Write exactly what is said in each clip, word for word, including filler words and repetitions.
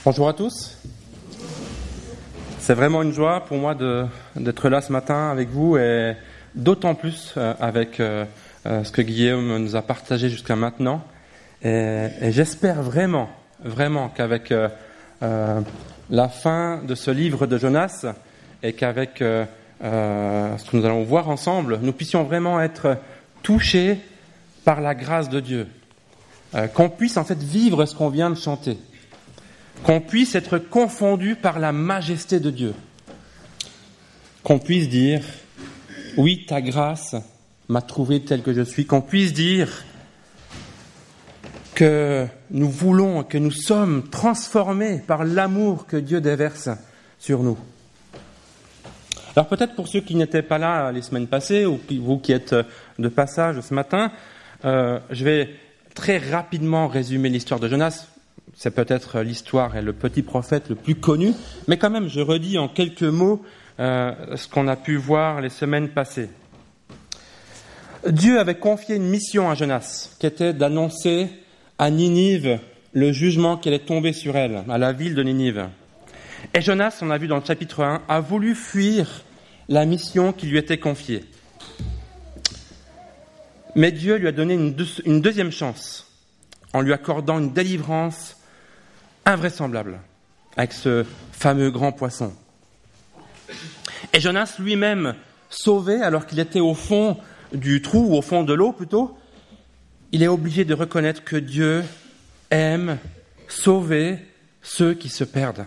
Bonjour à tous. C'est vraiment une joie pour moi de, d'être là ce matin avec vous et d'autant plus euh, avec euh, euh, ce que Guillaume nous a partagé jusqu'à maintenant. Et, et j'espère vraiment, vraiment qu'avec euh, euh, la fin de ce livre de Jonas et qu'avec euh, euh, ce que nous allons voir ensemble, nous puissions vraiment être touchés par la grâce de Dieu. Euh, qu'on puisse en fait vivre ce qu'on vient de chanter. Qu'on puisse être confondu par la majesté de Dieu. Qu'on puisse dire, oui, ta grâce m'a trouvé tel que je suis. Qu'on puisse dire que nous voulons, que nous sommes transformés par l'amour que Dieu déverse sur nous. Alors peut-être pour ceux qui n'étaient pas là les semaines passées, ou vous qui êtes de passage ce matin, euh, je vais très rapidement résumer l'histoire de Jonas. C'est peut-être l'histoire et le petit prophète le plus connu, mais quand même, je redis en quelques mots euh, ce qu'on a pu voir les semaines passées. Dieu avait confié une mission à Jonas, qui était d'annoncer à Ninive le jugement qui allait tomber sur elle, à la ville de Ninive. Et Jonas, on a vu dans le chapitre un, a voulu fuir la mission qui lui était confiée. Mais Dieu lui a donné une, deux, une deuxième chance, en lui accordant une délivrance invraisemblable, avec ce fameux grand poisson. Et Jonas lui-même, sauvé alors qu'il était au fond du trou, ou au fond de l'eau plutôt, il est obligé de reconnaître que Dieu aime sauver ceux qui se perdent.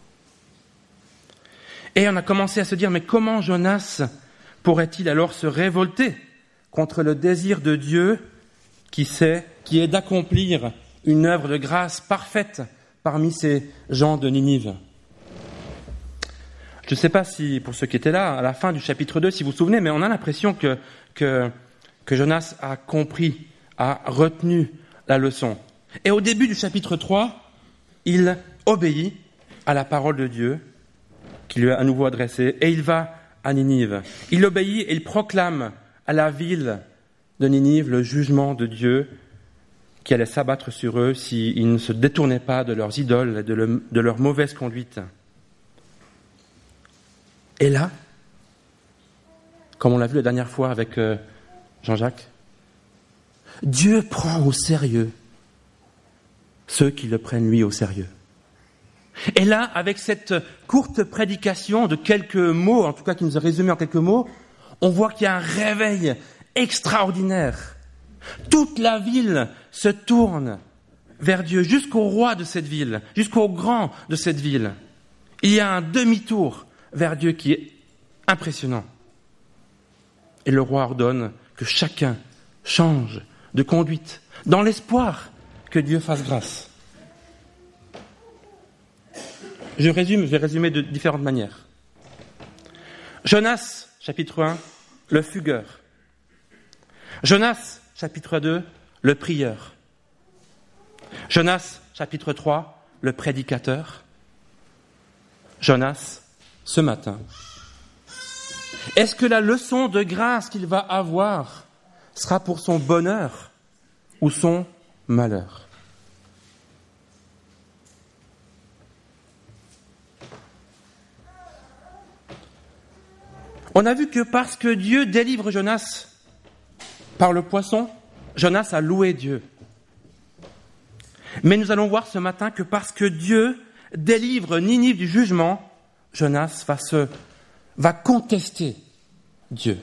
Et on a commencé à se dire, mais comment Jonas pourrait-il alors se révolter contre le désir de Dieu qui sait, qui est d'accomplir une œuvre de grâce parfaite parmi ces gens de Ninive. Je ne sais pas si, pour ceux qui étaient là, à la fin du chapitre deux, si vous vous souvenez, mais on a l'impression que, que, que Jonas a compris, a retenu la leçon. Et au début du chapitre trois, il obéit à la parole de Dieu qui lui est à nouveau adressée, et il va à Ninive. Il obéit et il proclame à la ville de Ninive le jugement de Dieu qui allait s'abattre sur eux s'ils ne se détournaient pas de leurs idoles et de, le, de leur mauvaise conduite. Et là, comme on l'a vu la dernière fois avec euh, Jean-Jacques, Dieu prend au sérieux ceux qui le prennent lui au sérieux. Et là, avec cette courte prédication de quelques mots, en tout cas qui nous a résumé en quelques mots, on voit qu'il y a un réveil extraordinaire. Toute la ville se tourne vers Dieu, jusqu'au roi de cette ville, jusqu'au grand de cette ville. Il y a un demi-tour vers Dieu qui est impressionnant. Et le roi ordonne que chacun change de conduite, dans l'espoir que Dieu fasse grâce. Je résume, je vais résumer de différentes manières. Jonas, chapitre un, le fugueur. Jonas, chapitre deux, le prieur. Jonas, chapitre trois, le prédicateur. Jonas, ce matin. Est-ce que la leçon de grâce qu'il va avoir sera pour son bonheur ou son malheur ? On a vu que parce que Dieu délivre Jonas par le poisson, Jonas a loué Dieu. Mais nous allons voir ce matin que parce que Dieu délivre Ninive du jugement, Jonas va, se, va contester Dieu.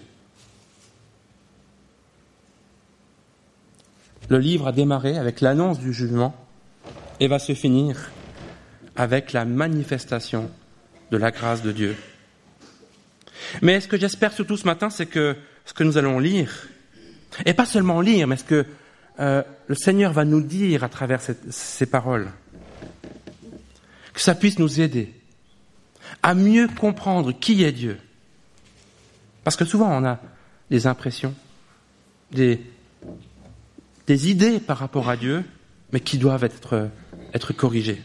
Le livre a démarré avec l'annonce du jugement et va se finir avec la manifestation de la grâce de Dieu. Mais ce que j'espère surtout ce matin, c'est que ce que nous allons lire, et pas seulement lire, mais ce que euh, le Seigneur va nous dire à travers cette, ces paroles, que ça puisse nous aider à mieux comprendre qui est Dieu. Parce que souvent on a des impressions, des, des idées par rapport à Dieu, mais qui doivent être, être corrigées.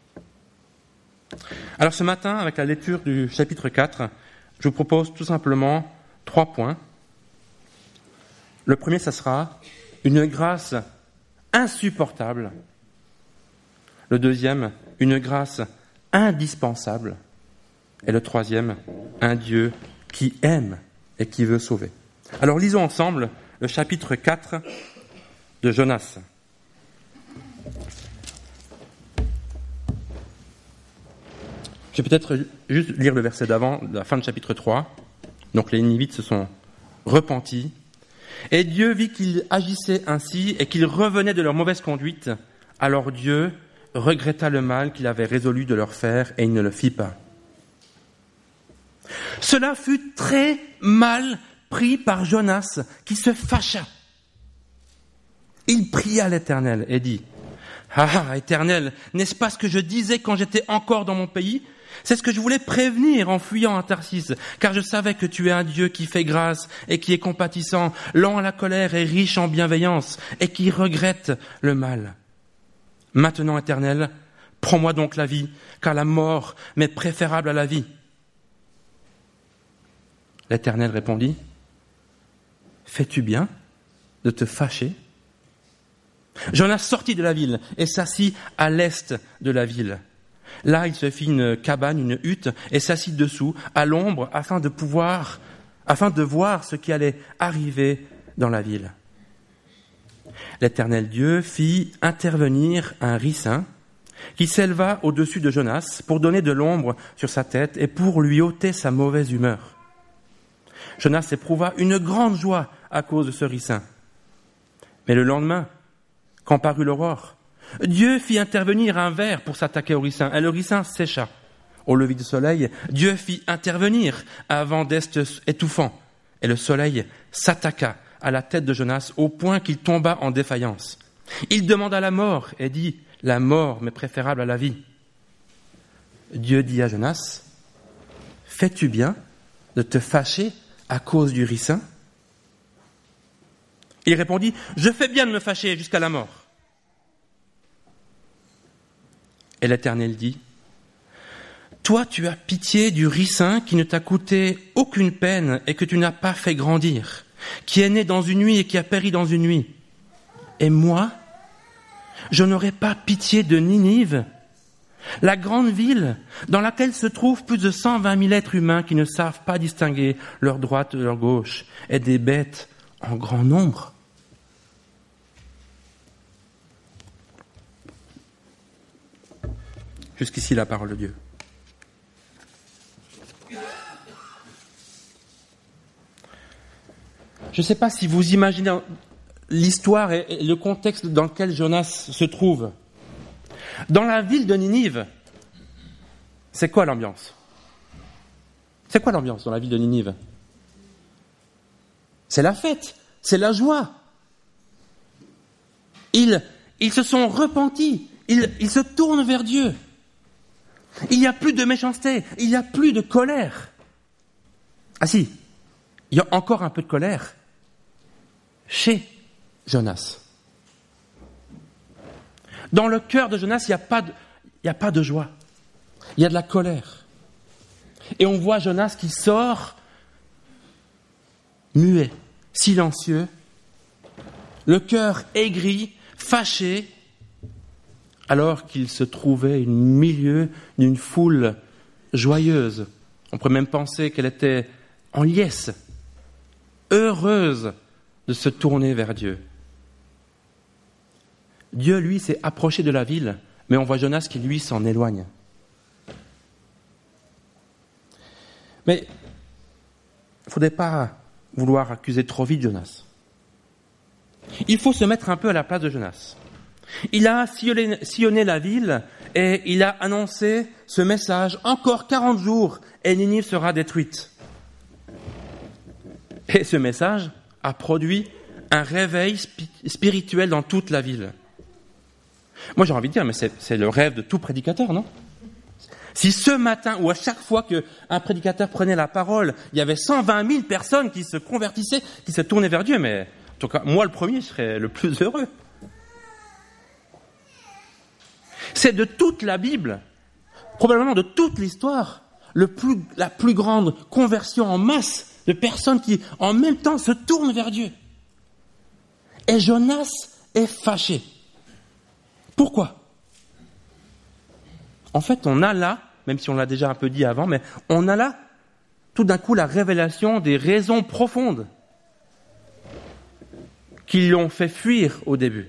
Alors ce matin, avec la lecture du chapitre quatre, je vous propose tout simplement trois points. Le premier, ça sera une grâce insupportable. Le deuxième, une grâce indispensable. Et le troisième, un Dieu qui aime et qui veut sauver. Alors lisons ensemble le chapitre quatre de Jonas. Je vais peut-être juste lire le verset d'avant, la fin du chapitre trois. Donc les Ninivites se sont repentis. Et Dieu vit qu'ils agissaient ainsi et qu'ils revenaient de leur mauvaise conduite. Alors Dieu regretta le mal qu'il avait résolu de leur faire et il ne le fit pas. Cela fut très mal pris par Jonas qui se fâcha. Il pria l'Éternel et dit « Ah, Éternel, n'est-ce pas ce que je disais quand j'étais encore dans mon pays ? C'est ce que je voulais prévenir en fuyant à Tarsis, car je savais que tu es un Dieu qui fait grâce et qui est compatissant, lent à la colère et riche en bienveillance, et qui regrette le mal. Maintenant, Éternel, prends-moi donc la vie, car la mort m'est préférable à la vie. » L'Éternel répondit « Fais-tu bien de te fâcher ? » Jonas sortit de la ville et s'assit à l'est de la ville. Là, il se fit une cabane, une hutte, et s'assit dessous, à l'ombre, afin de pouvoir, afin de voir ce qui allait arriver dans la ville. L'Éternel Dieu fit intervenir un ricin qui s'éleva au-dessus de Jonas pour donner de l'ombre sur sa tête et pour lui ôter sa mauvaise humeur. Jonas éprouva une grande joie à cause de ce ricin. Mais le lendemain, quand parut l'aurore, Dieu fit intervenir un ver pour s'attaquer au ricin, et le ricin sécha. Au lever du soleil, Dieu fit intervenir un vent d'est étouffant, et le soleil s'attaqua à la tête de Jonas au point qu'il tomba en défaillance. Il demanda la mort et dit « La mort m'est préférable à la vie. » Dieu dit à Jonas « Fais-tu bien de te fâcher à cause du ricin ?» Il répondit « Je fais bien de me fâcher jusqu'à la mort. » Et l'Éternel dit « Toi, tu as pitié du ricin qui ne t'a coûté aucune peine et que tu n'as pas fait grandir, qui est né dans une nuit et qui a péri dans une nuit. Et moi, je n'aurai pas pitié de Ninive, la grande ville dans laquelle se trouvent plus de cent vingt mille êtres humains qui ne savent pas distinguer leur droite de leur gauche et des bêtes en grand nombre. » Jusqu'ici la parole de Dieu. Je ne sais pas si vous imaginez l'histoire et le contexte dans lequel Jonas se trouve. Dans la ville de Ninive, c'est quoi l'ambiance ? C'est quoi l'ambiance dans la ville de Ninive ? C'est la fête, c'est la joie. Ils, ils se sont repentis, ils, ils se tournent vers Dieu. Il n'y a plus de méchanceté, il n'y a plus de colère. Ah si, il y a encore un peu de colère chez Jonas. Dans le cœur de Jonas, il n'y a pas de, il n'y a pas de joie. Il y a de la colère. Et on voit Jonas qui sort muet, silencieux, le cœur aigri, fâché, alors qu'il se trouvait au milieu d'une foule joyeuse. On pourrait même penser qu'elle était en liesse, heureuse de se tourner vers Dieu. Dieu, lui, s'est approché de la ville, mais on voit Jonas qui, lui, s'en éloigne. Mais il ne faudrait pas vouloir accuser trop vite Jonas. Il faut se mettre un peu à la place de Jonas. Il a sillonné, sillonné la ville et il a annoncé ce message, encore quarante jours et Ninive sera détruite. Et ce message a produit un réveil spirituel dans toute la ville. Moi j'ai envie de dire, mais c'est, c'est le rêve de tout prédicateur, non ? Si ce matin, ou à chaque fois qu'un prédicateur prenait la parole, il y avait cent vingt mille personnes qui se convertissaient, qui se tournaient vers Dieu, mais en tout cas, moi le premier, je serais le plus heureux. C'est de toute la Bible, probablement de toute l'histoire, le plus, la plus grande conversion en masse de personnes qui, en même temps, se tournent vers Dieu. Et Jonas est fâché. Pourquoi ? En fait, on a là, même si on l'a déjà un peu dit avant, mais on a là tout d'un coup la révélation des raisons profondes qui l'ont fait fuir au début.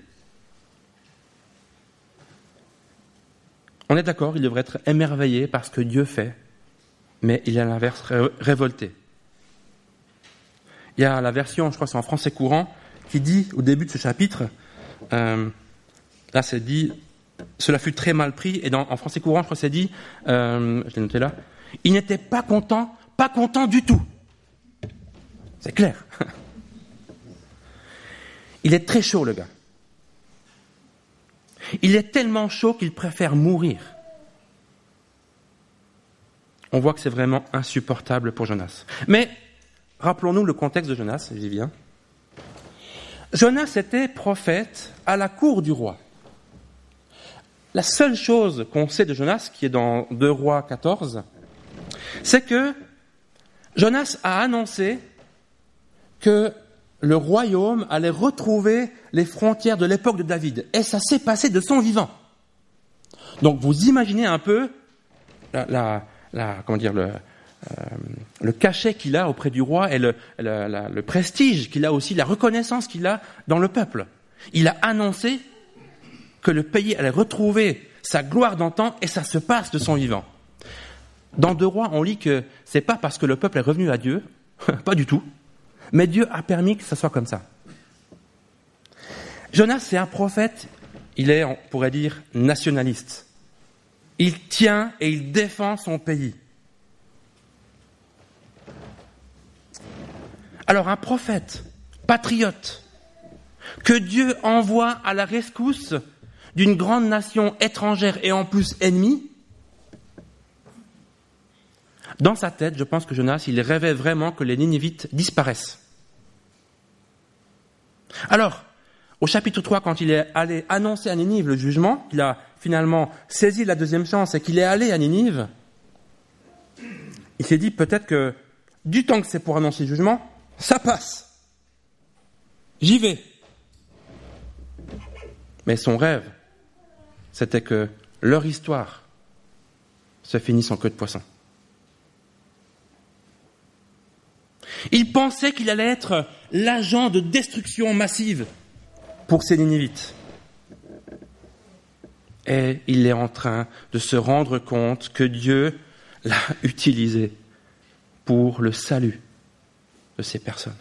On est d'accord, il devrait être émerveillé par ce que Dieu fait, mais il est à l'inverse ré- révolté. Il y a la version, je crois que c'est en français courant, qui dit au début de ce chapitre, euh, là c'est dit, cela fut très mal pris, et dans, en français courant, je crois que c'est dit, euh, je l'ai noté là, il n'était pas content, pas content du tout. C'est clair. Il est très chaud, le gars. Il est tellement chaud qu'il préfère mourir. On voit que c'est vraiment insupportable pour Jonas. Mais, rappelons-nous le contexte de Jonas, j'y viens. Jonas était prophète à la cour du roi. La seule chose qu'on sait de Jonas, qui est dans deux Rois quatorze, c'est que Jonas a annoncé que le royaume allait retrouver les frontières de l'époque de David. Et ça s'est passé de son vivant. Donc vous imaginez un peu la, la, la, comment dire, le, euh, le cachet qu'il a auprès du roi et le, le, la, le prestige qu'il a aussi, la reconnaissance qu'il a dans le peuple. Il a annoncé que le pays allait retrouver sa gloire d'antan et ça se passe de son vivant. Dans deux Rois, on lit que c'est pas parce que le peuple est revenu à Dieu, pas du tout, mais Dieu a permis que ça soit comme ça. Jonas, c'est un prophète, il est, on pourrait dire, nationaliste. Il tient et il défend son pays. Alors un prophète, patriote, que Dieu envoie à la rescousse d'une grande nation étrangère et en plus ennemie, dans sa tête, je pense que Jonas, il rêvait vraiment que les Ninivites disparaissent. Alors, au chapitre trois, quand il est allé annoncer à Ninive le jugement, il a finalement saisi la deuxième chance et qu'il est allé à Ninive, il s'est dit peut-être que du temps que c'est pour annoncer le jugement, ça passe. J'y vais. Mais son rêve, c'était que leur histoire se finisse en queue de poisson. Il pensait qu'il allait être l'agent de destruction massive pour ces Ninivites. Et il est en train de se rendre compte que Dieu l'a utilisé pour le salut de ces personnes.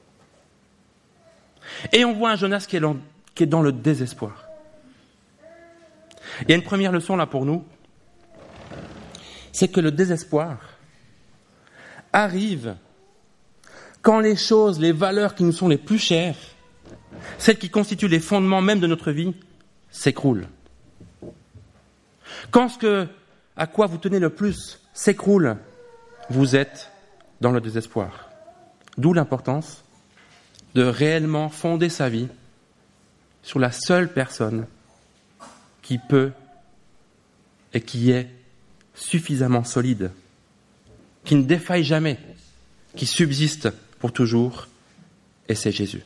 Et on voit un Jonas qui est dans, qui est dans le désespoir. Il y a une première leçon là pour nous, c'est que le désespoir arrive quand les choses, les valeurs qui nous sont les plus chères, celles qui constituent les fondements même de notre vie, s'écroulent. Quand ce que, à quoi vous tenez le plus s'écroule, vous êtes dans le désespoir. D'où l'importance de réellement fonder sa vie sur la seule personne qui peut et qui est suffisamment solide, qui ne défaille jamais, qui subsiste pour toujours, et c'est Jésus.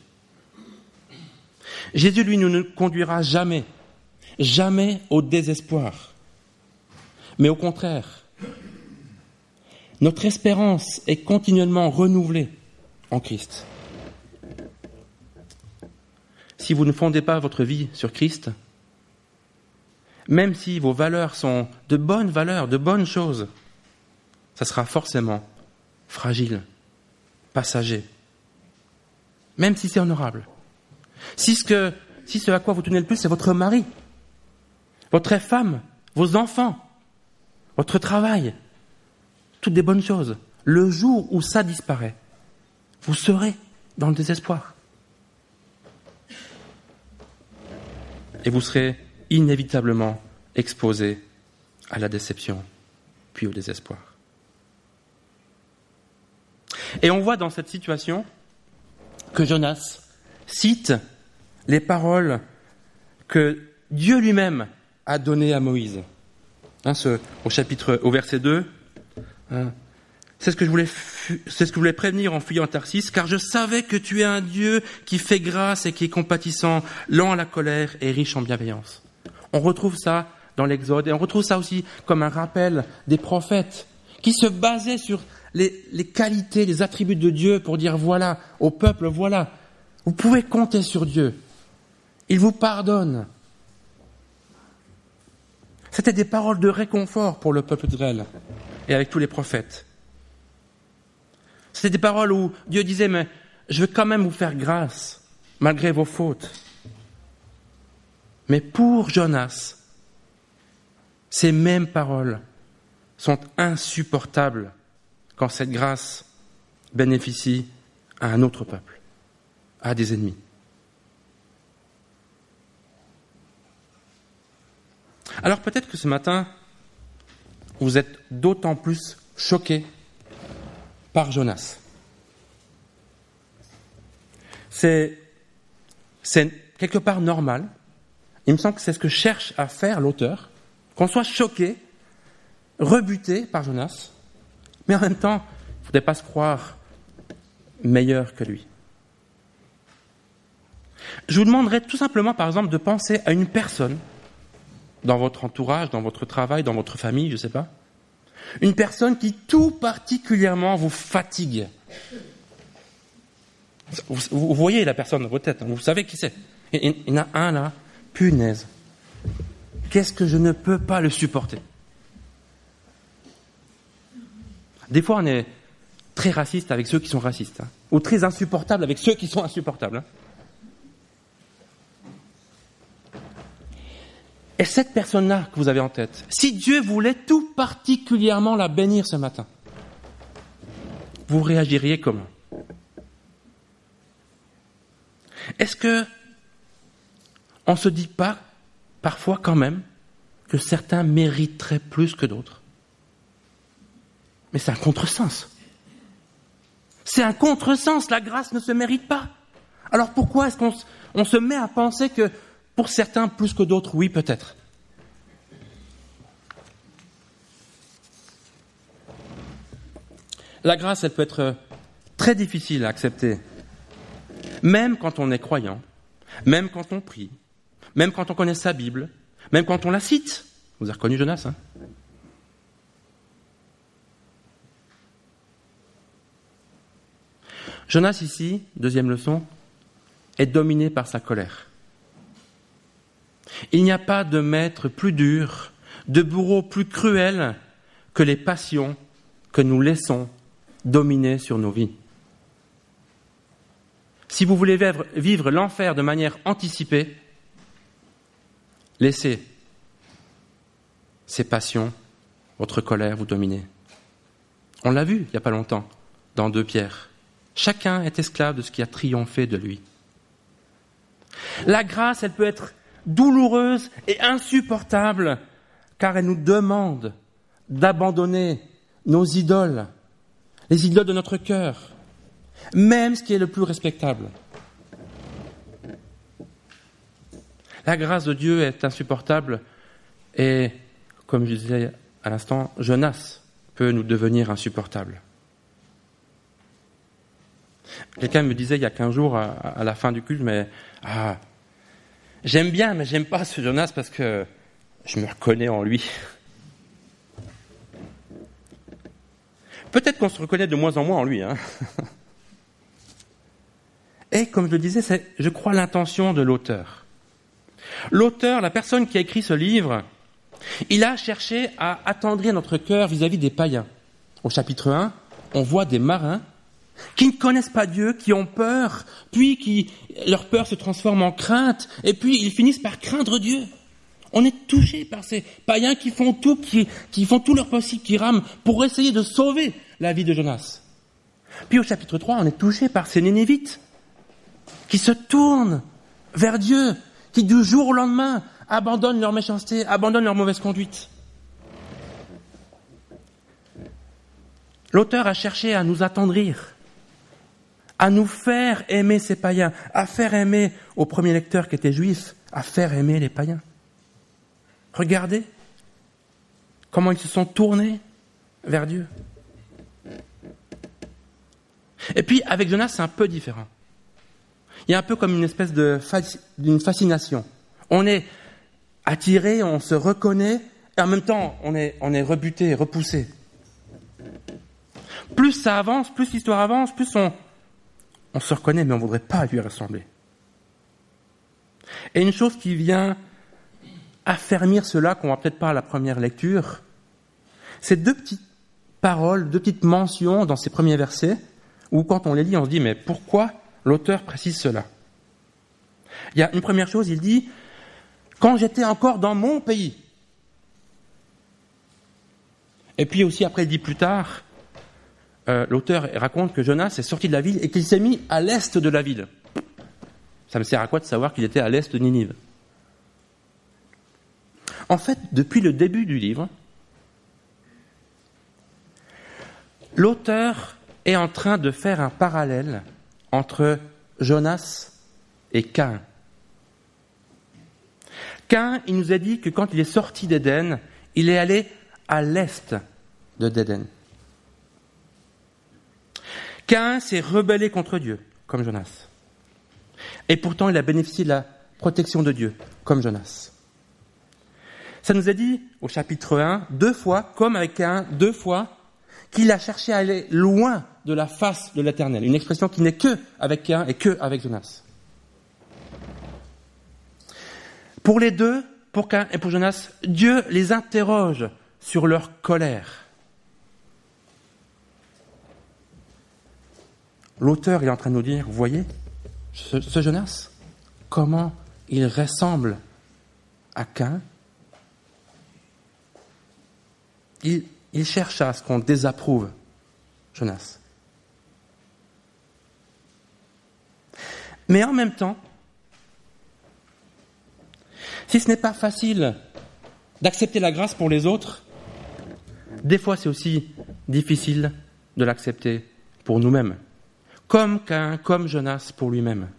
Jésus, lui, ne nous conduira jamais, jamais au désespoir. Mais au contraire, notre espérance est continuellement renouvelée en Christ. Si vous ne fondez pas votre vie sur Christ, même si vos valeurs sont de bonnes valeurs, de bonnes choses, ça sera forcément fragile, passager, même si c'est honorable. Si ce, que, si ce à quoi vous tenez le plus, c'est votre mari, votre femme, vos enfants, votre travail, toutes des bonnes choses, le jour où ça disparaît, vous serez dans le désespoir. Et vous serez inévitablement exposé à la déception, puis au désespoir. Et on voit dans cette situation que Jonas cite les paroles que Dieu lui-même a données à Moïse. Hein, ce, au chapitre, au verset deux, hein, c'est ce que je voulais, fu- c'est ce que je voulais prévenir en fuyant à Tarsis, car je savais que tu es un Dieu qui fait grâce et qui est compatissant, lent à la colère et riche en bienveillance. On retrouve ça dans l'Exode. Et on retrouve ça aussi comme un rappel des prophètes qui se basaient sur les, les qualités, les attributs de Dieu pour dire voilà, au peuple, voilà, vous pouvez compter sur Dieu. Il vous pardonne. C'était des paroles de réconfort pour le peuple d'Israël et avec tous les prophètes. C'était des paroles où Dieu disait, mais je veux quand même vous faire grâce, malgré vos fautes. Mais pour Jonas, ces mêmes paroles sont insupportables quand cette grâce bénéficie à un autre peuple, à des ennemis. Alors peut-être que ce matin, vous êtes d'autant plus choqués par Jonas. C'est, c'est quelque part normal. Il me semble que c'est ce que cherche à faire l'auteur, qu'on soit choqué, rebuté par Jonas, mais en même temps, il ne faudrait pas se croire meilleur que lui. Je vous demanderais tout simplement, par exemple, de penser à une personne dans votre entourage, dans votre travail, dans votre famille, je ne sais pas. Une personne qui tout particulièrement vous fatigue. Vous, vous voyez la personne dans votre tête, hein, vous savez qui c'est. Il, il y en a un là, punaise. Qu'est-ce que je ne peux pas le supporter. Des fois, on est très raciste avec ceux qui sont racistes, hein, ou très insupportable avec ceux qui sont insupportables. Hein. Et cette personne-là que vous avez en tête, si Dieu voulait tout particulièrement la bénir ce matin, vous réagiriez comment ? Est-ce que on ne se dit pas parfois quand même que certains mériteraient plus que d'autres ? Mais c'est un contresens. C'est un contresens, la grâce ne se mérite pas. Alors pourquoi est-ce qu'on on se met à penser que pour certains, plus que d'autres, oui, peut-être. La grâce, elle peut être très difficile à accepter, même quand on est croyant, même quand on prie, même quand on connaît sa Bible, même quand on la cite. Vous avez reconnu Jonas, hein ? Jonas, ici, deuxième leçon, est dominé par sa colère. Il n'y a pas de maître plus dur, de bourreau plus cruel que les passions que nous laissons dominer sur nos vies. Si vous voulez vivre, vivre l'enfer de manière anticipée, laissez ces passions, votre colère vous dominer. On l'a vu il n'y a pas longtemps dans deux Pierre. Chacun est esclave de ce qui a triomphé de lui. La grâce, elle peut être douloureuse et insupportable, car elle nous demande d'abandonner nos idoles, les idoles de notre cœur, même ce qui est le plus respectable. La grâce de Dieu est insupportable et, comme je disais à l'instant, Jonas peut nous devenir insupportable. Quelqu'un me disait il y a quinze jours, à, à la fin du culte, mais ah, j'aime bien, mais j'aime pas ce Jonas parce que je me reconnais en lui. Peut-être qu'on se reconnaît de moins en moins en lui. Hein. Et comme je le disais, c'est, je crois, l'intention de l'auteur. L'auteur, la personne qui a écrit ce livre, il a cherché à attendrir notre cœur vis-à-vis des païens. Au chapitre un, on voit des marins qui ne connaissent pas Dieu, qui ont peur, puis qui leur peur se transforme en crainte, et puis ils finissent par craindre Dieu. On est touché par ces païens qui font tout, qui, qui font tout leur possible, qui rament pour essayer de sauver la vie de Jonas. Puis au chapitre trois, on est touché par ces Nénévites qui se tournent vers Dieu, qui du jour au lendemain abandonnent leur méchanceté, abandonnent leur mauvaise conduite. L'auteur a cherché à nous attendrir, à nous faire aimer ces païens, à faire aimer aux premiers lecteurs qui étaient juifs, à faire aimer les païens. Regardez comment ils se sont tournés vers Dieu. Et puis, avec Jonas, c'est un peu différent. Il y a un peu comme une espèce de d'une fascination. On est attiré, on se reconnaît, et en même temps, on est, on est rebuté, repoussé. Plus ça avance, plus l'histoire avance, plus on, on se reconnaît, mais on ne voudrait pas lui ressembler. Et une chose qui vient affermir cela, qu'on ne voit peut-être pas à la première lecture, c'est deux petites paroles, deux petites mentions dans ces premiers versets, où quand on les lit, on se dit, mais pourquoi l'auteur précise cela ? Il y a une première chose, il dit, quand j'étais encore dans mon pays. Et puis aussi, après, il dit plus tard, euh, l'auteur raconte que Jonas est sorti de la ville et qu'il s'est mis à l'est de la ville. Ça me sert à quoi de savoir qu'il était à l'est de Ninive ? En fait, depuis le début du livre, l'auteur est en train de faire un parallèle entre Jonas et Caïn. Caïn, il nous a dit que quand il est sorti d'Éden, il est allé à l'est de d'Éden. Caïn s'est rebellé contre Dieu, comme Jonas. Et pourtant, il a bénéficié de la protection de Dieu, comme Jonas. Ça nous a dit, au chapitre un, deux fois, comme avec Caïn, deux fois, qu'il a cherché à aller loin de la face de l'Éternel. Une expression qui n'est que avec Caïn et que avec Jonas. Pour les deux, pour Caïn et pour Jonas, Dieu les interroge sur leur colère. L'auteur est en train de nous dire, vous voyez, ce, ce Jonas, comment il ressemble à Caïn. Il, il cherche à ce qu'on désapprouve Jonas. Mais en même temps, si ce n'est pas facile d'accepter la grâce pour les autres, des fois c'est aussi difficile de l'accepter pour nous-mêmes, comme Caïn, comme Jonas pour lui-même.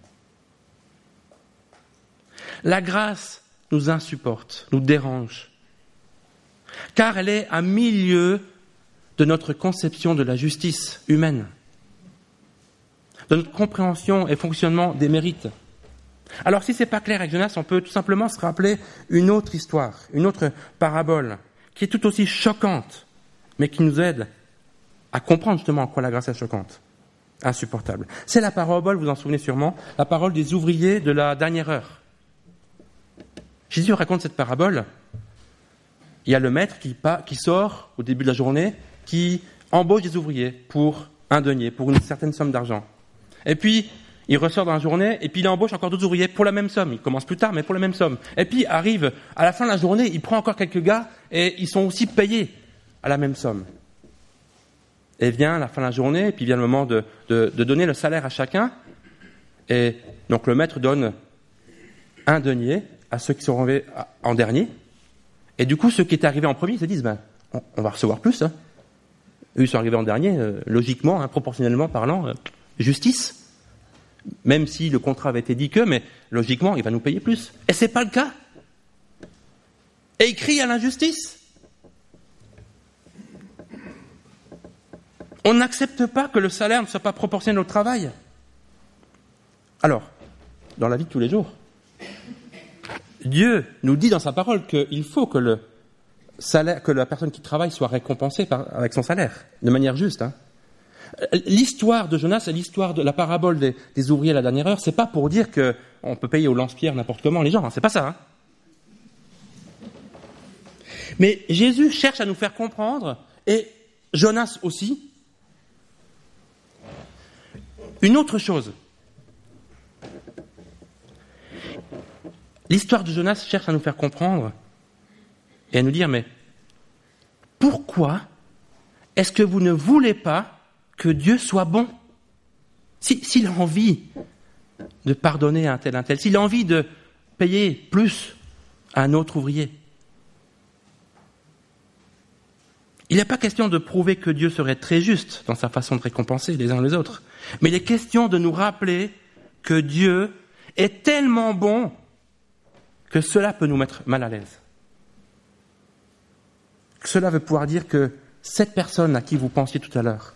La grâce nous insupporte, nous dérange, car elle est à milieu de notre conception de la justice humaine, de notre compréhension et fonctionnement des mérites. Alors si c'est pas clair avec Jonas, on peut tout simplement se rappeler une autre histoire, une autre parabole, qui est tout aussi choquante, mais qui nous aide à comprendre justement en quoi la grâce est choquante, insupportable. C'est la parabole, vous en souvenez sûrement, la parole des ouvriers de la dernière heure. Jésus raconte cette parabole. Il y a le maître qui, qui sort au début de la journée, qui embauche des ouvriers pour un denier, pour une certaine somme d'argent. Et puis, il ressort dans la journée, et puis il embauche encore d'autres ouvriers pour la même somme. Il commence plus tard, mais pour la même somme. Et puis, arrive à la fin de la journée, il prend encore quelques gars, et ils sont aussi payés à la même somme. Et vient la fin de la journée, et puis vient le moment de, de, de donner le salaire à chacun. Et donc, le maître donne un denier à ceux qui sont arrivés en dernier. Et du coup, ceux qui étaient arrivés en premier se disent, ben, on, on va recevoir plus. Hein. Eux, ils sont arrivés en dernier, euh, logiquement, hein, proportionnellement parlant, euh, justice. Même si le contrat avait été dit que, mais logiquement, il va nous payer plus. Et c'est pas le cas. Et il crie à l'injustice. On n'accepte pas que le salaire ne soit pas proportionnel au travail. Alors, dans la vie de tous les jours, Dieu nous dit dans sa parole qu'il faut que le salaire, que la personne qui travaille soit récompensée par, avec son salaire, de manière juste. Hein. L'histoire de Jonas et l'histoire de la parabole des, des ouvriers à la dernière heure, c'est pas pour dire qu'on peut payer au lance-pierre n'importe comment les gens, hein, c'est pas ça. Hein. Mais Jésus cherche à nous faire comprendre, et Jonas aussi, une autre chose. L'histoire de Jonas cherche à nous faire comprendre et à nous dire, mais pourquoi est-ce que vous ne voulez pas que Dieu soit bon ? Si, s'il a envie de pardonner à un tel, un tel, s'il a envie de payer plus à un autre ouvrier, il n'est pas question de prouver que Dieu serait très juste dans sa façon de récompenser les uns les autres, mais il est question de nous rappeler que Dieu est tellement bon que cela peut nous mettre mal à l'aise. Cela veut pouvoir dire que cette personne à qui vous pensiez tout à l'heure,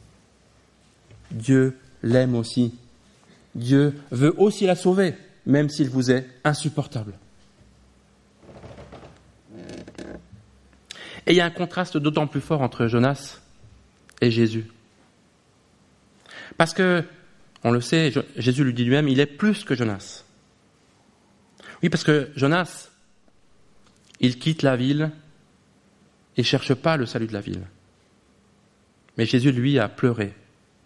Dieu l'aime aussi. Dieu veut aussi la sauver, même s'il vous est insupportable. Et il y a un contraste d'autant plus fort entre Jonas et Jésus. Parce que, on le sait, Jésus lui dit lui-même, il est plus que Jonas. Oui, parce que Jonas, il quitte la ville et ne cherche pas le salut de la ville. Mais Jésus, lui, a pleuré.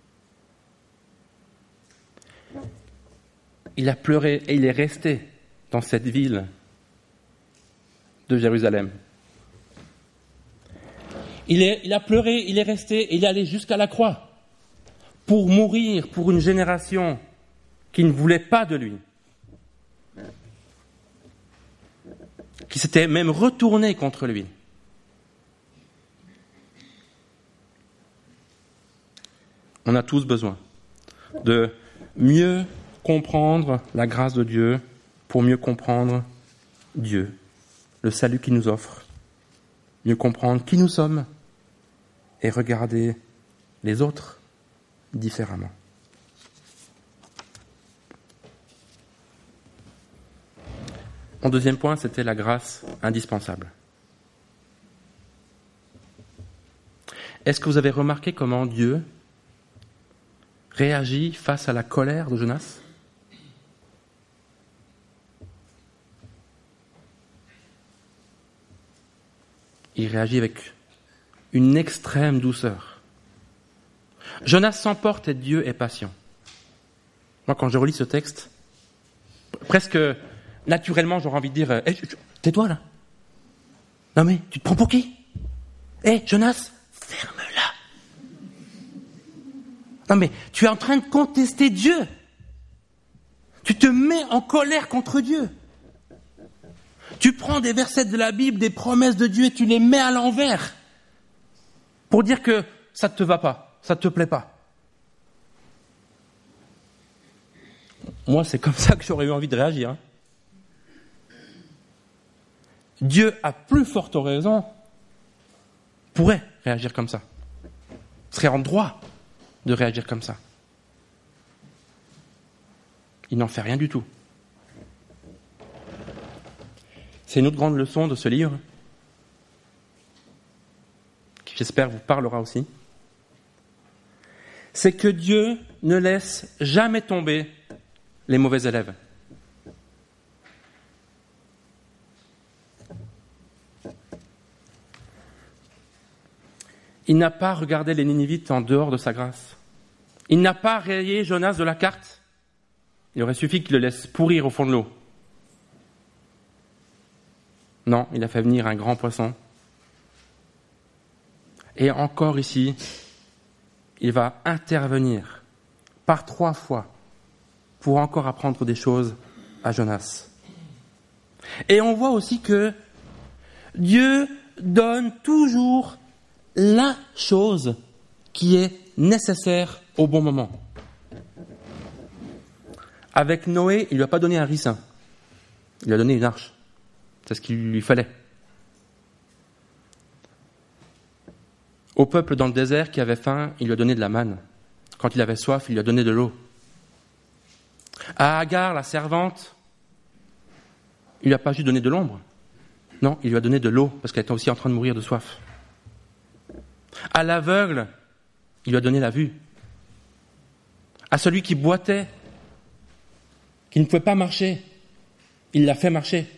Il a pleuré et il est resté dans cette ville de Jérusalem. Il, est, il a pleuré, il est resté et il est allé jusqu'à la croix pour mourir pour une génération qui ne voulait pas de lui, qui s'était même retournée contre lui. On a tous besoin de mieux comprendre la grâce de Dieu pour mieux comprendre Dieu, le salut qu'il nous offre, mieux comprendre qui nous sommes et regarder les autres différemment. Mon deuxième point, c'était la grâce indispensable. Est-ce que vous avez remarqué comment Dieu réagit face à la colère de Jonas ? Il réagit avec une extrême douceur. Jonas s'emporte et Dieu est patient. Moi, quand je relis ce texte, presque naturellement, j'aurais envie de dire hey, « Tais-toi là !» Non mais, tu te prends pour qui ? Hé, hey, Jonas, ferme-la ! Non mais, tu es en train de contester Dieu. Tu te mets en colère contre Dieu. Tu prends des versets de la Bible, des promesses de Dieu et tu les mets à l'envers pour dire que ça ne te va pas, ça ne te plaît pas. Moi, c'est comme ça que j'aurais eu envie de réagir. Hein. Dieu, à plus forte raison, pourrait réagir comme ça. Serait en droit de réagir comme ça. Il n'en fait rien du tout. C'est une autre grande leçon de ce livre, qui j'espère vous parlera aussi. C'est que Dieu ne laisse jamais tomber les mauvais élèves. Il n'a pas regardé les Ninivites en dehors de sa grâce. Il n'a pas rayé Jonas de la carte. Il aurait suffi qu'il le laisse pourrir au fond de l'eau. Non, il a fait venir un grand poisson. Et encore ici, il va intervenir par trois fois pour encore apprendre des choses à Jonas. Et on voit aussi que Dieu donne toujours la chose qui est nécessaire au bon moment. Avec Noé, il ne lui a pas donné un ricin. Il lui a donné une arche. C'est ce qu'il lui fallait. Au peuple dans le désert qui avait faim, il lui a donné de la manne. Quand il avait soif, il lui a donné de l'eau. À Agar, la servante, il ne lui a pas juste donné de l'ombre. Non, il lui a donné de l'eau, parce qu'elle était aussi en train de mourir de soif. À l'aveugle, il lui a donné la vue. À celui qui boitait, qui ne pouvait pas marcher, il l'a fait marcher.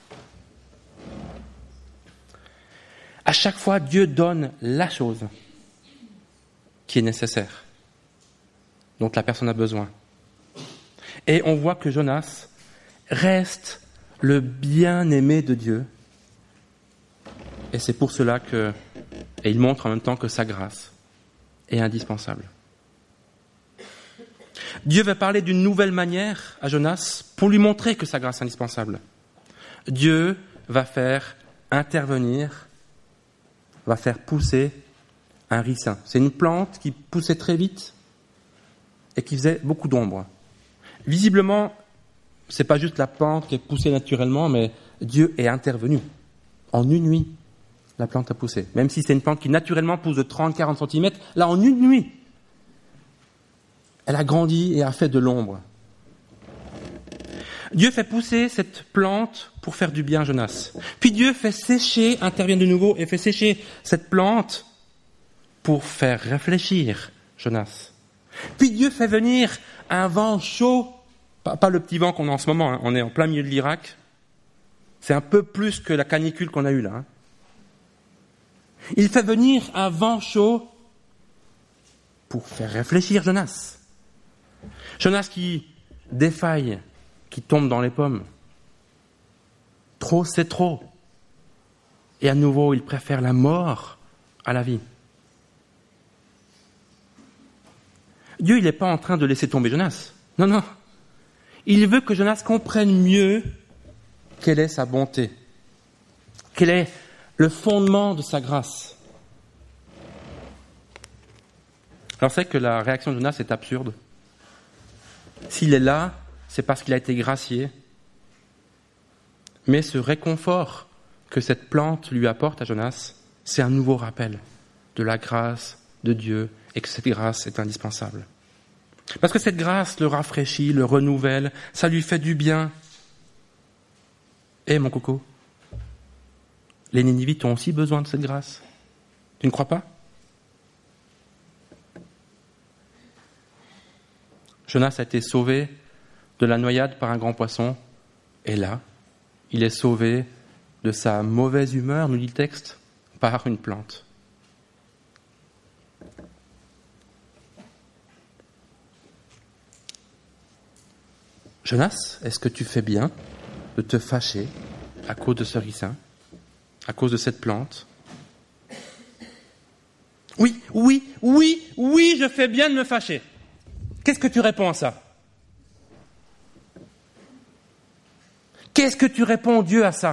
À chaque fois, Dieu donne la chose qui est nécessaire, dont la personne a besoin. Et on voit que Jonas reste le bien-aimé de Dieu. Et c'est pour cela que, et il montre en même temps que sa grâce est indispensable. Dieu va parler d'une nouvelle manière à Jonas pour lui montrer que sa grâce est indispensable. Dieu va faire intervenir, va faire pousser un ricin. C'est une plante qui poussait très vite et qui faisait beaucoup d'ombre. Visiblement, c'est pas juste la plante qui est poussée naturellement, mais Dieu est intervenu. En une nuit, la plante a poussé. Même si c'est une plante qui naturellement pousse de trente à quarante centimètres, là, en une nuit, elle a grandi et a fait de l'ombre. Dieu fait pousser cette plante pour faire du bien à Jonas. Puis Dieu fait sécher, intervient de nouveau et fait sécher cette plante pour faire réfléchir Jonas. Puis Dieu fait venir un vent chaud, pas, pas le petit vent qu'on a en ce moment, hein. On est en plein milieu de l'Irak. C'est un peu plus que la canicule qu'on a eue là. Hein. Il fait venir un vent chaud pour faire réfléchir Jonas. Jonas qui défaille, qui tombe dans les pommes. Trop, c'est trop. Et à nouveau, il préfère la mort à la vie. Dieu, il n'est pas en train de laisser tomber Jonas. Non, non. Il veut que Jonas comprenne mieux quelle est sa bonté, quel est le fondement de sa grâce. Alors c'est vrai que la réaction de Jonas est absurde. S'il est là, c'est parce qu'il a été gracié. Mais ce réconfort que cette plante lui apporte à Jonas, c'est un nouveau rappel de la grâce de Dieu et que cette grâce est indispensable. Parce que cette grâce le rafraîchit, le renouvelle, ça lui fait du bien. Eh mon coco, les Ninivites ont aussi besoin de cette grâce. Tu ne crois pas ? Jonas a été sauvé de la noyade par un grand poisson, et là, il est sauvé de sa mauvaise humeur, nous dit le texte, par une plante. Jonas, est-ce que tu fais bien de te fâcher à cause de ce ricin, à cause de cette plante ? Oui, oui, oui, oui, je fais bien de me fâcher. Qu'est-ce que tu réponds à ça ? Qu'est-ce que tu réponds, Dieu, à ça ?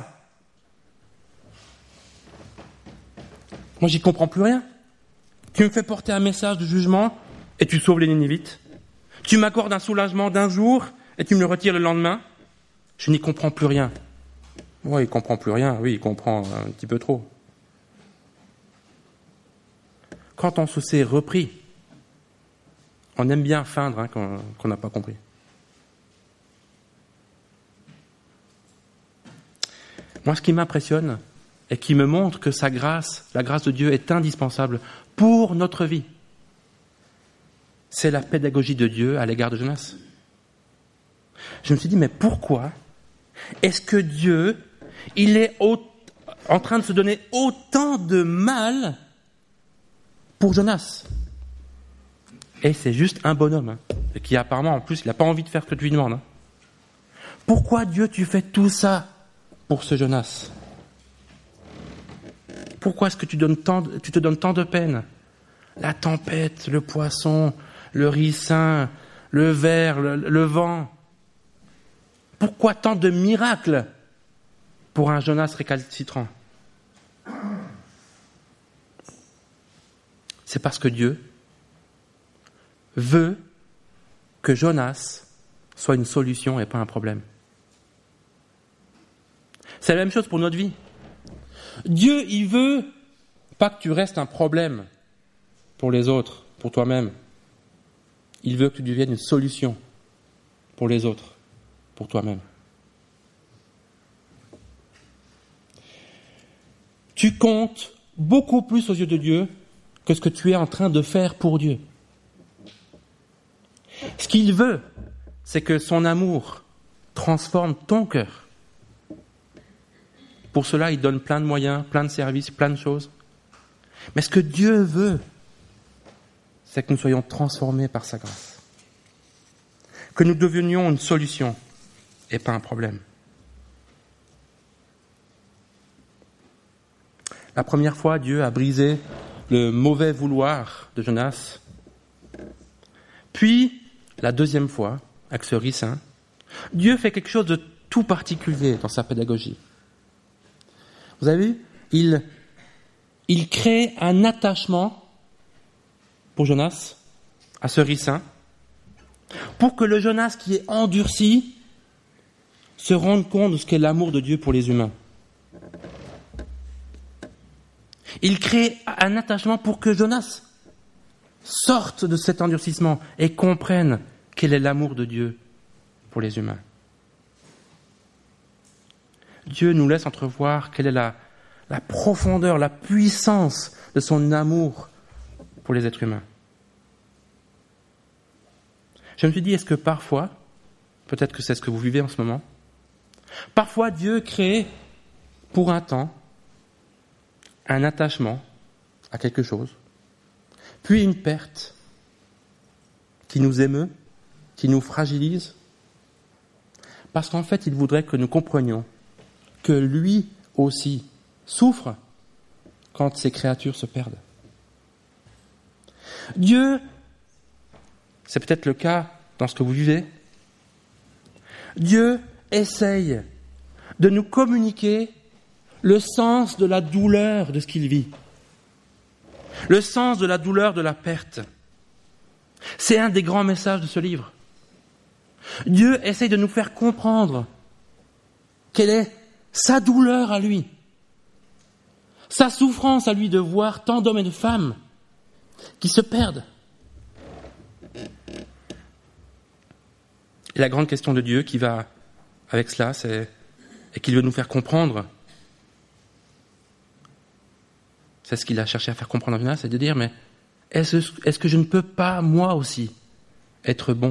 Moi, j'y comprends plus rien. Tu me fais porter un message de jugement et tu sauves les Ninivites. Tu m'accordes un soulagement d'un jour et tu me le retires le lendemain. Je n'y comprends plus rien. Oui, il comprend plus rien. Oui, il comprend un petit peu trop. Quand on se s'est repris, on aime bien feindre hein, qu'on, qu'on n'a pas compris. Moi, ce qui m'impressionne et qui me montre que sa grâce, la grâce de Dieu, est indispensable pour notre vie, c'est la pédagogie de Dieu à l'égard de Jonas. Je me suis dit, mais pourquoi est-ce que Dieu, il est au, en train de se donner autant de mal pour Jonas ? Et c'est juste un bonhomme, hein, qui apparemment, en plus, il n'a pas envie de faire ce que tu lui demandes. Hein. Pourquoi, Dieu, tu fais tout ça pour ce Jonas ? Pourquoi est-ce que tu, donnes tant de, tu te donnes tant de peine ? La tempête, le poisson, le ricin, le ver, le, le vent. Pourquoi tant de miracles pour un Jonas récalcitrant ? C'est parce que Dieu veut que Jonas soit une solution et pas un problème. C'est la même chose pour notre vie. Dieu, il veut pas que tu restes un problème pour les autres, pour toi-même. Il veut que tu deviennes une solution pour les autres, pour toi-même. Tu comptes beaucoup plus aux yeux de Dieu que ce que tu es en train de faire pour Dieu. Ce qu'il veut, c'est que son amour transforme ton cœur. Pour cela, il donne plein de moyens, plein de services, plein de choses. Mais ce que Dieu veut, c'est que nous soyons transformés par sa grâce. Que nous devenions une solution et pas un problème. La première fois, Dieu a brisé le mauvais vouloir de Jonas. Puis, la deuxième fois, avec ce ricin, Dieu fait quelque chose de tout particulier dans sa pédagogie. Vous avez vu ? Il, il crée un attachement pour Jonas, à ce ricin, pour que le Jonas qui est endurci se rende compte de ce qu'est l'amour de Dieu pour les humains. Il crée un attachement pour que Jonas sorte de cet endurcissement et comprenne quel est l'amour de Dieu pour les humains. Dieu nous laisse entrevoir quelle est la, la profondeur, la puissance de son amour pour les êtres humains. Je me suis dit, est-ce que parfois, peut-être que c'est ce que vous vivez en ce moment, parfois Dieu crée pour un temps un attachement à quelque chose, puis une perte qui nous émeut, qui nous fragilise, parce qu'en fait, il voudrait que nous comprenions que lui aussi souffre quand ses créatures se perdent. Dieu, c'est peut-être le cas dans ce que vous vivez, Dieu essaye de nous communiquer le sens de la douleur de ce qu'il vit, le sens de la douleur de la perte. C'est un des grands messages de ce livre. Dieu essaye de nous faire comprendre quelle est sa douleur à lui, sa souffrance à lui de voir tant d'hommes et de femmes qui se perdent. Et la grande question de Dieu qui va avec cela, c'est et qu'il veut nous faire comprendre, c'est ce qu'il a cherché à faire comprendre à Jonas, c'est de dire, mais est-ce, est-ce que je ne peux pas, moi aussi, être bon ?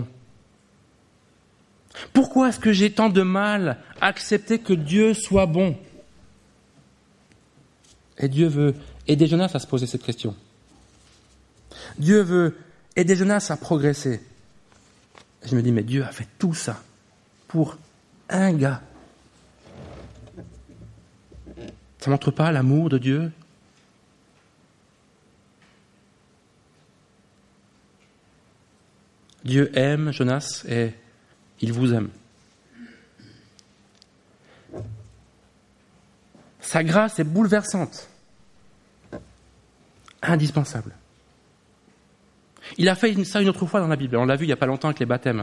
Pourquoi est-ce que j'ai tant de mal à accepter que Dieu soit bon ? Et Dieu veut aider Jonas à se poser cette question. Dieu veut aider Jonas à progresser. Et je me dis, mais Dieu a fait tout ça pour un gars. Ça ne montre pas l'amour de Dieu ? Dieu aime Jonas et il vous aime. Sa grâce est bouleversante, indispensable. Il a fait ça une autre fois dans la Bible, on l'a vu il n'y a pas longtemps avec les baptêmes.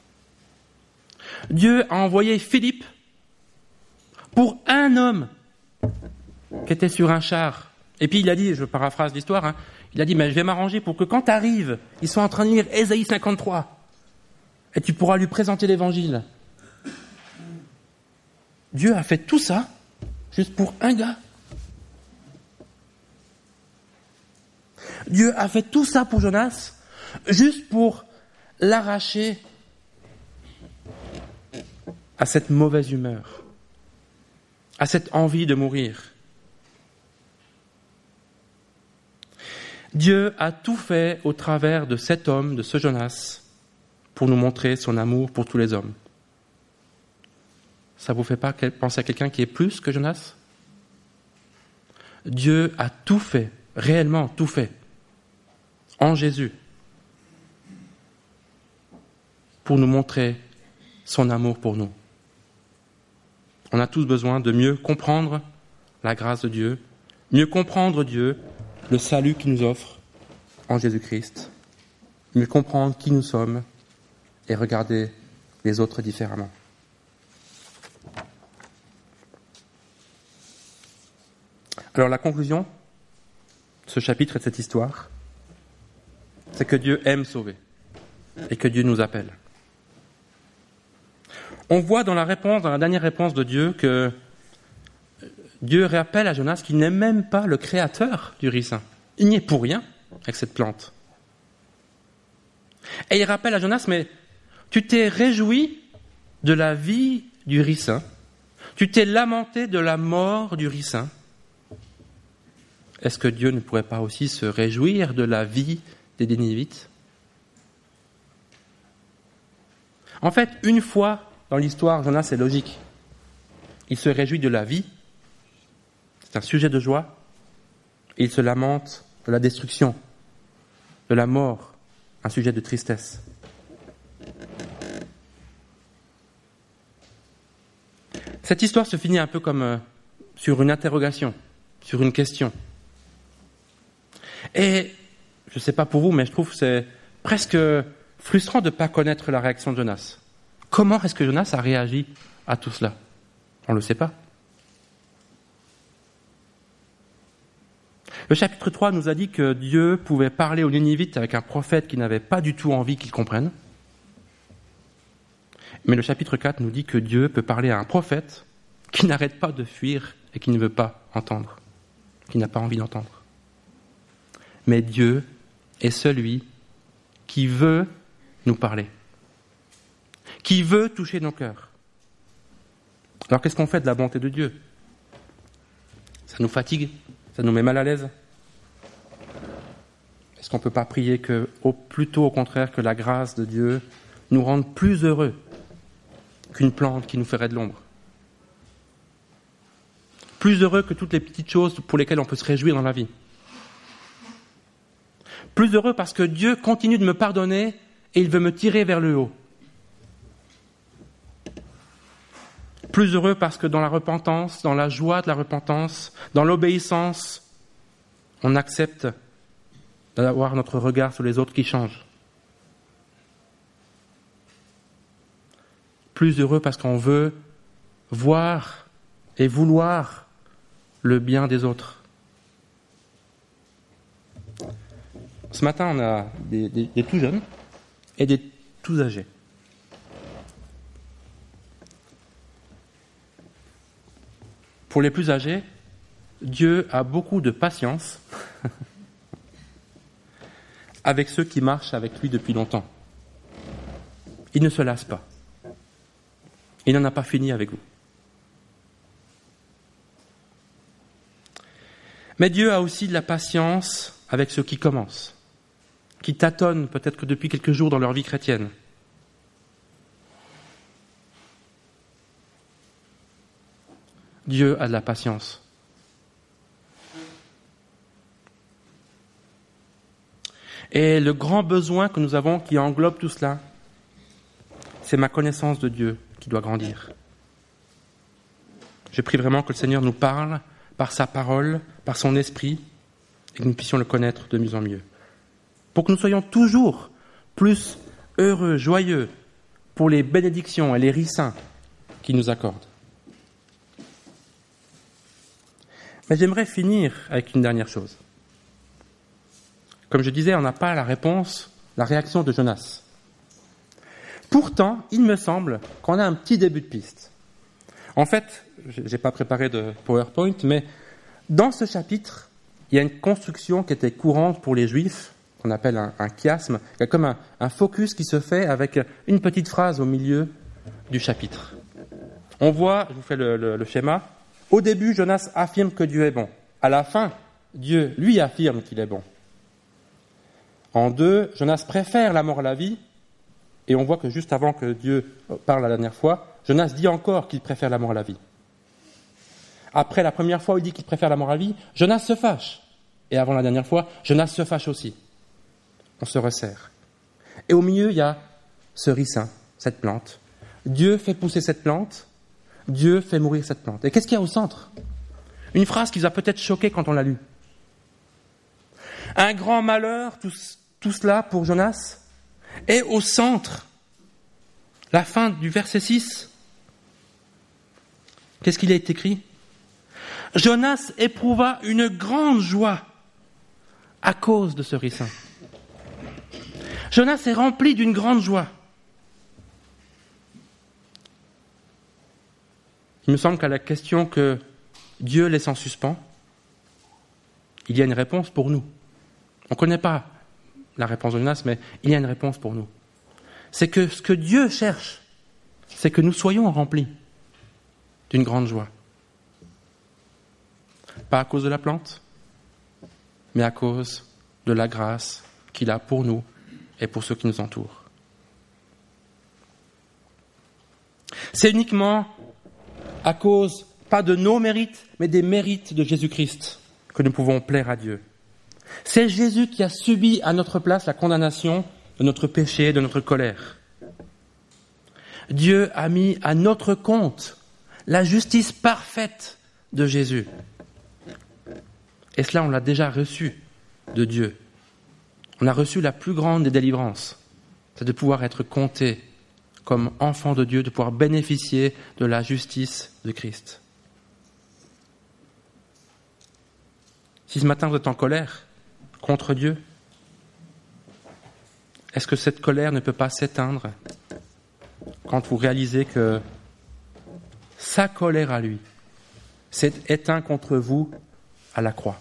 Dieu a envoyé Philippe pour un homme qui était sur un char. Et puis il a dit, je paraphrase l'histoire, hein, il a dit, mais je vais m'arranger pour que quand tu arrives, ils soient en train de lire Ésaïe cinquante-trois. Et tu pourras lui présenter l'évangile. Dieu a fait tout ça juste pour un gars. Dieu a fait tout ça pour Jonas juste pour l'arracher à cette mauvaise humeur, à cette envie de mourir. Dieu a tout fait au travers de cet homme, de ce Jonas, pour nous montrer son amour pour tous les hommes. Ça ne vous fait pas penser à quelqu'un qui est plus que Jonas ? Dieu a tout fait, réellement tout fait, en Jésus, pour nous montrer son amour pour nous. On a tous besoin de mieux comprendre la grâce de Dieu, mieux comprendre Dieu, le salut qu'il nous offre en Jésus-Christ, mieux comprendre qui nous sommes et regarder les autres différemment. Alors la conclusion de ce chapitre et de cette histoire, c'est que Dieu aime sauver et que Dieu nous appelle. On voit dans la réponse, dans la dernière réponse de Dieu, que Dieu rappelle à Jonas qu'il n'est même pas le créateur du ricin. Il n'y est pour rien avec cette plante. Et il rappelle à Jonas, mais tu t'es réjoui de la vie du ricin, tu t'es lamenté de la mort du ricin. Est-ce que Dieu ne pourrait pas aussi se réjouir de la vie des Nénivites ? En fait, une fois dans l'histoire, Jonas, c'est logique. Il se réjouit de la vie, c'est un sujet de joie, et il se lamente de la destruction, de la mort, un sujet de tristesse. Cette histoire se finit un peu comme euh, sur une interrogation, sur une question. Et je ne sais pas pour vous, mais je trouve que c'est presque frustrant de ne pas connaître la réaction de Jonas. Comment est-ce que Jonas a réagi à tout cela ? On ne le sait pas. Le chapitre trois nous a dit que Dieu pouvait parler aux Nénivites avec un prophète qui n'avait pas du tout envie qu'ils comprennent. Mais le chapitre quatre nous dit que Dieu peut parler à un prophète qui n'arrête pas de fuir et qui ne veut pas entendre, qui n'a pas envie d'entendre. Mais Dieu est celui qui veut nous parler, qui veut toucher nos cœurs. Alors qu'est-ce qu'on fait de la bonté de Dieu ? Ça nous fatigue ? Ça nous met mal à l'aise ? Est-ce qu'on ne peut pas prier que, au, plutôt au contraire, que la grâce de Dieu nous rende plus heureux qu'une plante qui nous ferait de l'ombre ? Plus heureux que toutes les petites choses pour lesquelles on peut se réjouir dans la vie. Plus heureux parce que Dieu continue de me pardonner et il veut me tirer vers le haut. Plus heureux parce que dans la repentance, dans la joie de la repentance, dans l'obéissance, on accepte d'avoir notre regard sur les autres qui change. Plus heureux parce qu'on veut voir et vouloir le bien des autres. Ce matin, on a des, des, des tout jeunes et des tout âgés. Pour les plus âgés, Dieu a beaucoup de patience avec ceux qui marchent avec lui depuis longtemps. Il ne se lasse pas. Il n'en a pas fini avec vous. Mais Dieu a aussi de la patience avec ceux qui commencent, qui tâtonnent peut-être que depuis quelques jours dans leur vie chrétienne. Dieu a de la patience. Et le grand besoin que nous avons qui englobe tout cela, c'est ma connaissance de Dieu qui doit grandir. Je prie vraiment que le Seigneur nous parle par sa parole, par son esprit, et que nous puissions le connaître de mieux en mieux. Pour que nous soyons toujours plus heureux, joyeux pour les bénédictions et les ricins qu'il nous accorde. Mais j'aimerais finir avec une dernière chose. Comme je disais, on n'a pas la réponse, la réaction de Jonas. Pourtant, il me semble qu'on a un petit début de piste. En fait, je n'ai pas préparé de PowerPoint, mais dans ce chapitre, il y a une construction qui était courante pour les Juifs, qu'on appelle un, un chiasme. Il y a comme un, un focus qui se fait avec une petite phrase au milieu du chapitre. On voit, je vous fais le, le, le schéma, au début, Jonas affirme que Dieu est bon. À la fin, Dieu, lui, affirme qu'il est bon. En deux, Jonas préfère la mort à la vie, et on voit que juste avant que Dieu parle la dernière fois, Jonas dit encore qu'il préfère la mort à la vie. Après la première fois où il dit qu'il préfère la mort à la vie, Jonas se fâche. Et avant la dernière fois, Jonas se fâche aussi. On se resserre. Et au milieu, il y a ce ricin, cette plante. Dieu fait pousser cette plante, Dieu fait mourir cette plante. Et qu'est-ce qu'il y a au centre ? Une phrase qui vous a peut-être choqué quand on l'a lue. Un grand malheur, tout, tout cela pour Jonas, est au centre. La fin du verset six. Qu'est-ce qu'il est écrit ? Jonas éprouva une grande joie à cause de ce ricin. Jonas est rempli d'une grande joie. Il me semble qu'à la question que Dieu laisse en suspens, il y a une réponse pour nous. On ne connaît pas la réponse de Jonas, mais il y a une réponse pour nous. C'est que ce que Dieu cherche, c'est que nous soyons remplis d'une grande joie. Pas à cause de la plante, mais à cause de la grâce qu'il a pour nous et pour ceux qui nous entourent. C'est uniquement à cause, pas de nos mérites, mais des mérites de Jésus-Christ, que nous pouvons plaire à Dieu. C'est Jésus qui a subi à notre place la condamnation de notre péché, de notre colère. Dieu a mis à notre compte la justice parfaite de Jésus. Et cela, on l'a déjà reçu de Dieu. On a reçu la plus grande des délivrances. C'est de pouvoir être compté comme enfant de Dieu, de pouvoir bénéficier de la justice de Christ. Si ce matin vous êtes en colère contre Dieu, est-ce que cette colère ne peut pas s'éteindre quand vous réalisez que sa colère à lui, s'est éteint contre vous à la croix.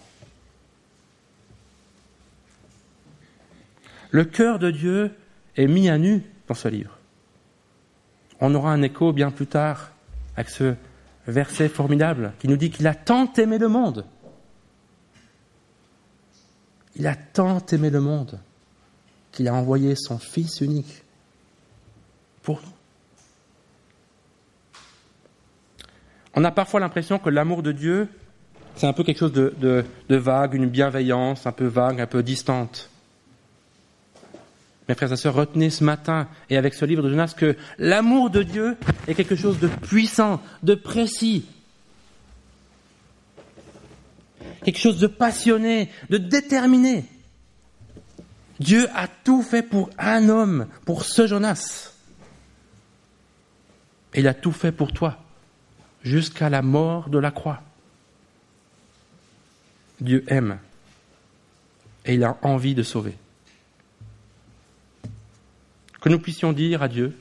Le cœur de Dieu est mis à nu dans ce livre. On aura un écho bien plus tard avec ce verset formidable qui nous dit qu'il a tant aimé le monde. Il a tant aimé le monde qu'il a envoyé son Fils unique pour nous. On a parfois l'impression que l'amour de Dieu, c'est un peu quelque chose de, de, de vague, une bienveillance un peu vague, un peu distante. Mes frères et sœurs, retenez ce matin et avec ce livre de Jonas que l'amour de Dieu est quelque chose de puissant, de précis, quelque chose de passionné, de déterminé. Dieu a tout fait pour un homme, pour ce Jonas. Et il a tout fait pour toi, jusqu'à la mort de la croix. Dieu aime et il a envie de sauver. Que nous puissions dire à Dieu,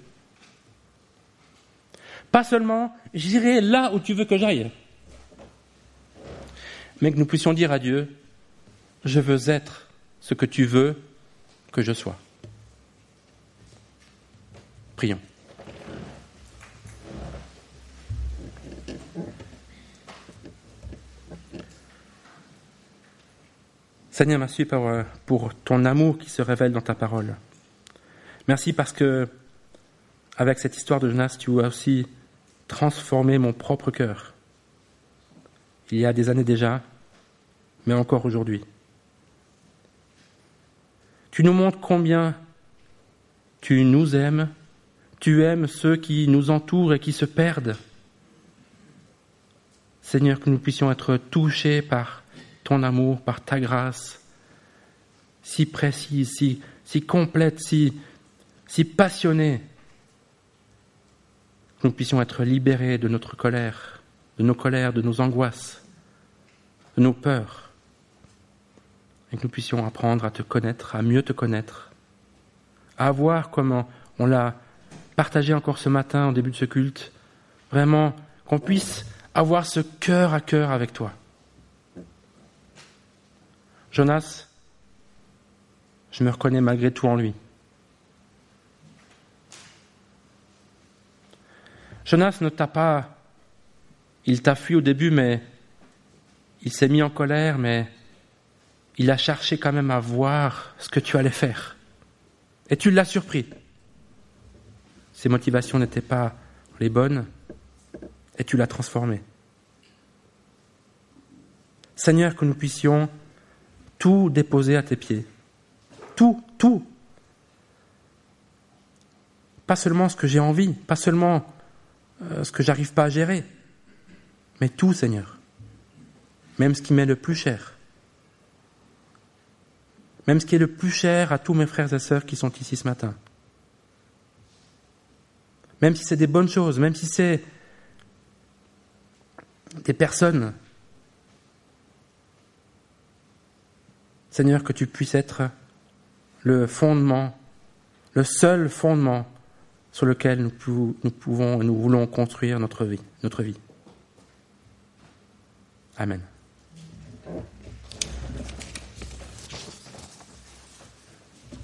pas seulement « j'irai là où tu veux que j'aille », mais que nous puissions dire à Dieu « je veux être ce que tu veux que je sois ». Prions. Seigneur, merci pour, pour ton amour qui se révèle dans ta parole. Merci parce que, avec cette histoire de Jonas, tu as aussi transformé mon propre cœur. Il y a des années déjà, mais encore aujourd'hui. Tu nous montres combien tu nous aimes, tu aimes ceux qui nous entourent et qui se perdent. Seigneur, que nous puissions être touchés par ton amour, par ta grâce, si précise, si, si complète, si... si passionnés, que nous puissions être libérés de notre colère, de nos colères, de nos angoisses, de nos peurs, et que nous puissions apprendre à te connaître, à mieux te connaître, à voir comment on l'a partagé encore ce matin au début de ce culte, vraiment qu'on puisse avoir ce cœur à cœur avec toi. Jonas, je me reconnais malgré tout en lui. Jonas ne t'a pas, il t'a fui au début, mais il s'est mis en colère, mais il a cherché quand même à voir ce que tu allais faire. Et tu l'as surpris. Ses motivations n'étaient pas les bonnes, et tu l'as transformé. Seigneur, que nous puissions tout déposer à tes pieds. Tout, tout. Pas seulement ce que j'ai envie, pas seulement ce que j'arrive pas à gérer, mais tout, Seigneur, même ce qui m'est le plus cher, même ce qui est le plus cher à tous mes frères et sœurs qui sont ici ce matin, même si c'est des bonnes choses, même si c'est des personnes, Seigneur, que tu puisses être le fondement, le seul fondement sur lequel nous pouvons et nous voulons construire notre vie, notre vie. Amen.